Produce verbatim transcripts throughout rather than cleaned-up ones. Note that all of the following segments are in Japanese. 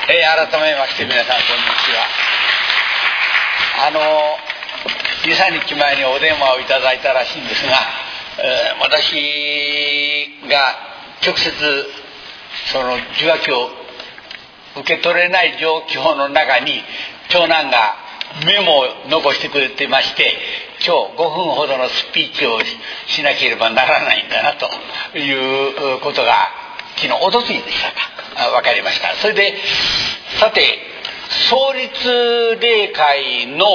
えー、改めまして皆さんこんにちは。あのに、さんにちまえにお電話をいただいたらしいんですが、えー、私が直接その受話器を受け取れない状況の中に長男がメモを残してくれてまして、今日ごふんほどのスピーチをしなければならないんだなということが昨日おとついでしたか分かりました。それでさて創立例会の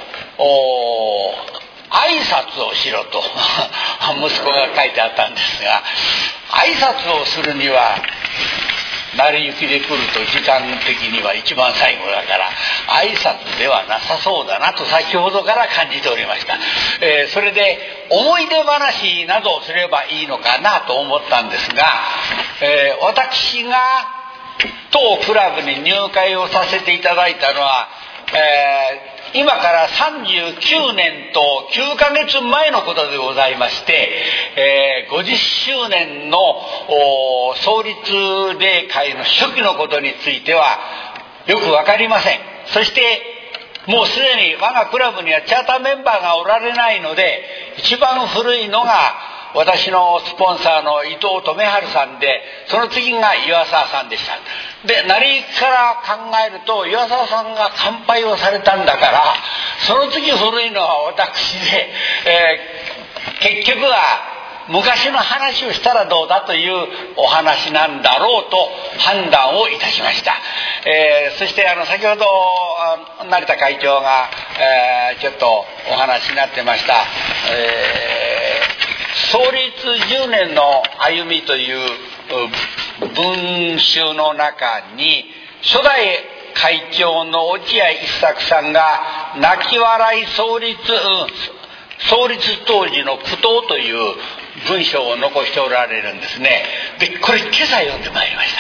挨拶をしろと息子が書いてあったんですが、挨拶をするには成り行きで来ると時間的には一番最後だから挨拶ではなさそうだなと先ほどから感じておりました。えー、それで思い出話などをすればいいのかなと思ったんですが、えー、私が当クラブに入会をさせていただいたのは、えー今からさんじゅうきゅうねんときゅうかげつまえのことでございまして、えー、ごじゅっしゅうねんの創立例会の初期のことについてはよくわかりません。そしてもうすでに我がクラブにはチャーターメンバーがおられないので、一番古いのが私のスポンサーの伊藤留治さんで、その次が岩沢さんでした。で成り行きから考えると岩沢さんが乾杯をされたんだから、その次古いのは私で、えー、結局は昔の話をしたらどうだというお話なんだろうと判断をいたしました。えー、そしてあの先ほど成田会長が、えー、ちょっとお話になってました、えー、創立じゅうねんの歩みという文集の中に初代会長の落合一作さんが泣き笑い創立、創立当時の苦闘という文章を残しておられるんですね。でこれ今朝読んでまいりました。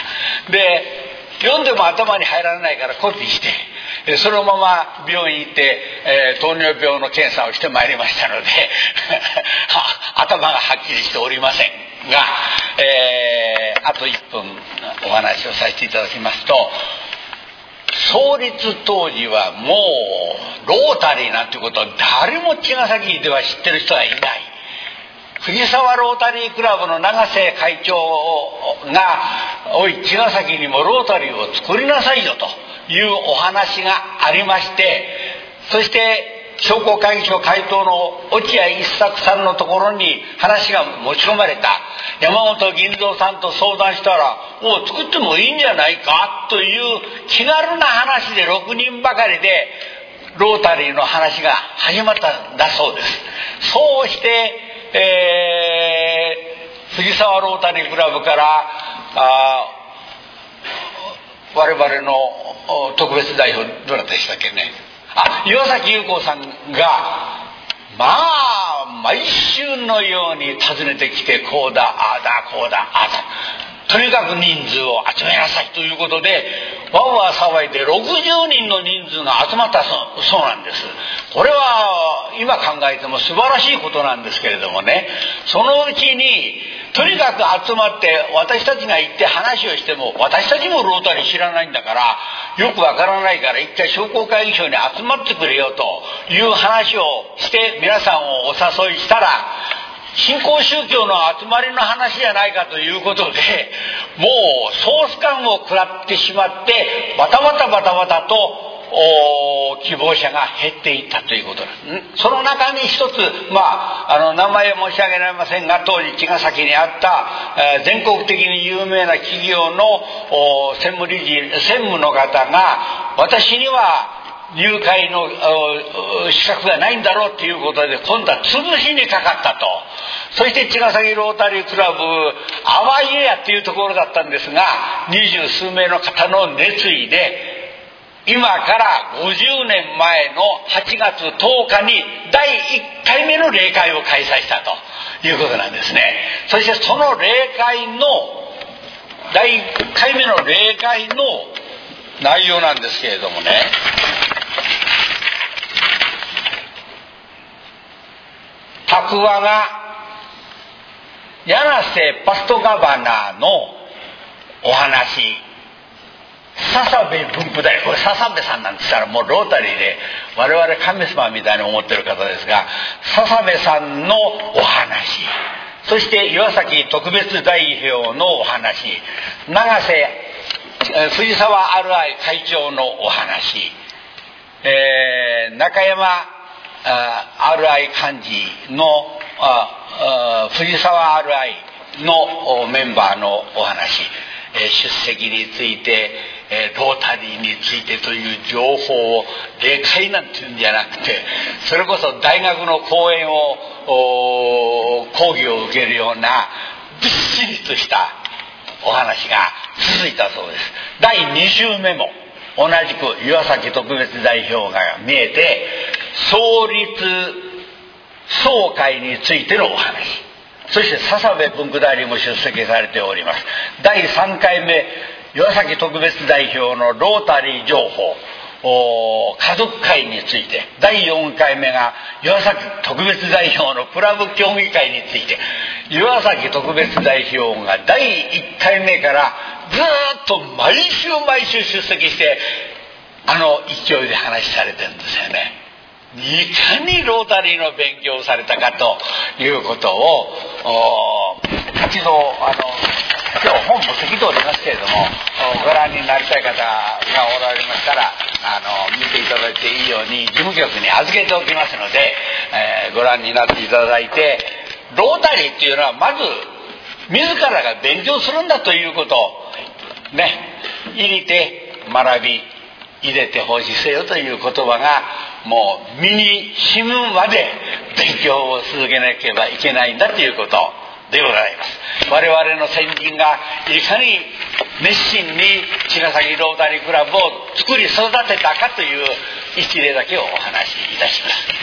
で読んでも頭に入らないからコピーしてそのまま病院行って、えー、糖尿病の検査をしてまいりましたので頭がはっきりしておりませんが、えー、あといっぷんお話をさせていただきますと、創立当時はもうロータリーなんていうことは誰も茅ヶ崎では知ってる人はいない。藤沢ロータリークラブの永瀬会長がおい茅ヶ崎にもロータリーを作りなさいよというお話がありまして、そして商工会議所会頭の落合一作さんのところに話が持ち込まれた。山本銀蔵さんと相談したら、おう作ってもいいんじゃないかという気軽な話でろくにんばかりでロータリーの話が始まったんだそうです。そうして、えー、藤沢ロータリークラブからあ我々の特別代表どなたでしたっけね、あ岩崎優子さんがまあ毎週のように訪ねてきて、こうだああだこうだああだとにかく人数を集めなさいということでわわ騒いでろくじゅうにんの人数が集まったそ う, そうなんです。これは今考えても素晴らしいことなんですけれどもね、そのうちにとにかく集まって私たちが行って話をしても、私たちもロータリー知らないんだからよくわからないから一回商工会議所に集まってくれよという話をして皆さんをお誘いしたら、新興宗教の集まりの話じゃないかということで、もうソース感を食らってしまってバタバタバタバタと希望者が減っていったということです。その中に一つ、まあ、あの名前を申し上げられませんが、当時茅ヶ崎にあった、えー、全国的に有名な企業の専務理事専務の方が、私には入会の資格がないんだろうということで今度は潰しにかかったと。そして茅ヶ崎ロータリークラブあわいえやっていうところだったんですが、二十数名の方の熱意で今からごじゅうねんまえのはちがつとおかにだいいっかいめの例会を開催したということなんですね。そしてその例会のだいいっかいめの例会の内容なんですけれどもね、タクワが柳瀬パストガバナーのお話笹部文庫大、これ笹部さんなんですから、もうロータリーで我々神様みたいに思ってる方ですが、笹部さんのお話、そして岩崎特別代表のお話、永瀬藤沢 アールアイ 会長のお話、えー、中山 アールアイ 幹事のああ藤沢 アールアイ のメンバーのお話、えー、出席について、えー、ロータリーについてという情報を霊界なんていうんじゃなくて、それこそ大学の講演を講義を受けるようなびっしりとしたお話が続いたそうです。だいに週目も同じく岩崎特別代表が見えて、創立総会についてのお話、そして笹部文庫代理も出席されております。だいさんかいめ、岩崎特別代表のロータリー情報家族会について、だいよんかいめが岩崎特別代表のクラブ協議会について、岩崎特別代表がだいいっかいめからずっと毎週毎週出席して、あの勢いで話されてるんですよね。いかにロータリーの勉強をされたかということを一度、あの今日本も席でおりますけれども、ご覧になりたい方がおられましたら、あの見ていただいていいように事務局に預けておきますので、えー、ご覧になっていただいて、ロータリーっていうのはまず自らが勉強するんだということをね、入れて学び入れて奉仕せよという言葉がもう身に染むまで勉強を続けなければいけないんだということでございます。我々の先人がいかに熱心に茅ヶ崎ロータリークラブを作り育てたかという一例だけをお話しいたします。